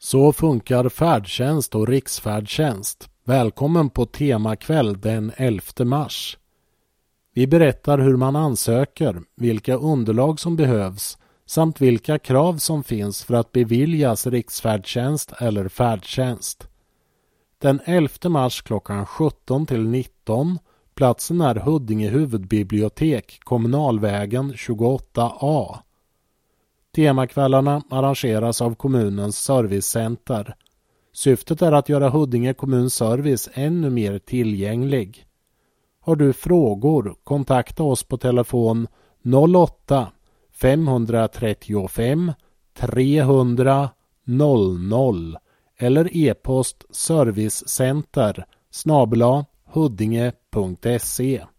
Så funkar färdtjänst och riksfärdtjänst. Välkommen på temakväll den 11 mars. Vi berättar hur man ansöker, vilka underlag som behövs samt vilka krav som finns för att beviljas riksfärdtjänst eller färdtjänst. Den 11 mars klockan 17 till 19. Platsen är Huddinge huvudbibliotek, Kommunalvägen 28A. Temakvällarna arrangeras av kommunens servicecenter. Syftet är att göra Huddinge kommuns service ännu mer tillgänglig. Har du frågor, kontakta oss på telefon 08 535 300 00 eller e-post servicecenter @huddinge.se.